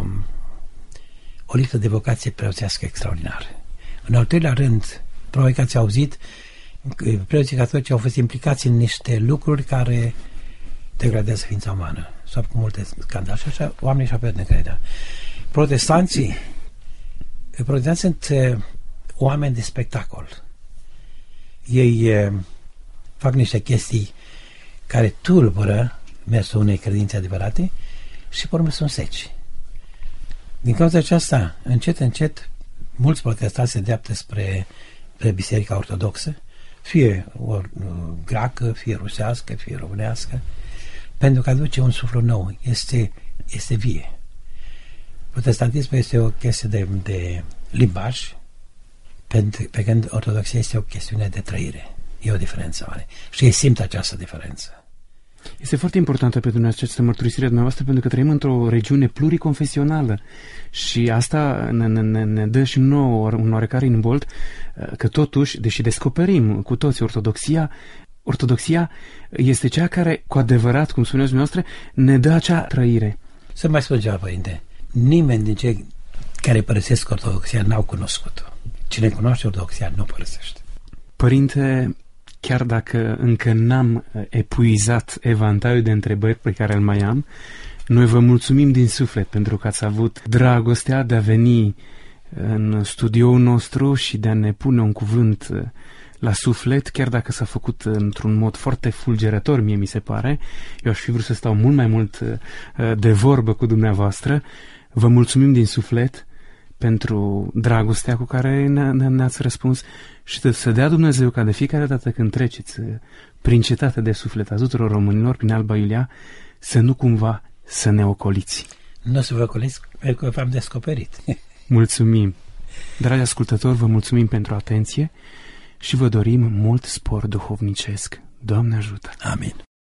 o lipsă de vocație preoțească extraordinară. În al treilea rând, probabil că ați auzit, preoții catolici au fost implicați în niște lucruri care degradează ființa umană. S-au făcut multe scandale și așa, oamenii și-au pierdut încrederea. Protestanții, protestanții sunt uh, oameni de spectacol. Ei uh, fac niște chestii care tulbură mersul unei credințe adevărate și pe urmă sunt seci. Din cauza aceasta, încet, încet, mulți protestanți se dreaptă spre, spre Biserica Ortodoxă, fie o greacă, fie rusească, fie românească, pentru că aduce un suflu nou, este, este vie. Protestantismul este o chestie de, de limbaj, pentru, pe când ortodoxia este o chestiune de trăire. E o diferență mare. Și ei simt această diferență. Este foarte importantă pentru noi această mărturisire dumneavoastră, pentru că trăim într-o regiune pluriconfesională și asta ne, ne, ne dă și nouă un oarecare imbold că totuși, deși descoperim cu toți ortodoxia, ortodoxia este cea care, cu adevărat, cum spuneți dumneavoastră, ne dă acea trăire. Să mai spun ceva, părinte. Nimeni din cei care părăsesc ortodoxia n-au cunoscut-o. Cine cunoaște ortodoxia nu părăsește. Părinte, chiar dacă încă n-am epuizat evantaiul de întrebări pe care îl mai am, noi vă mulțumim din suflet pentru că ați avut dragostea de a veni în studioul nostru și de a ne pune un cuvânt la suflet, chiar dacă s-a făcut într-un mod foarte fulgerător, mie mi se pare. Eu aș fi vrut să stau mult mai mult de vorbă cu dumneavoastră. Vă mulțumim din suflet pentru dragostea cu care ne- ne- ne-ați răspuns și să dea Dumnezeu ca de fiecare dată când treceți prin cetatea de suflet a tuturor românilor, prin Alba Iulia, să nu cumva să ne ocoliți. Nu o să vă ocoliți, pentru că v-am descoperit. Mulțumim! Dragi ascultători, vă mulțumim pentru atenție și vă dorim mult spor duhovnicesc. Doamne ajută! Amin.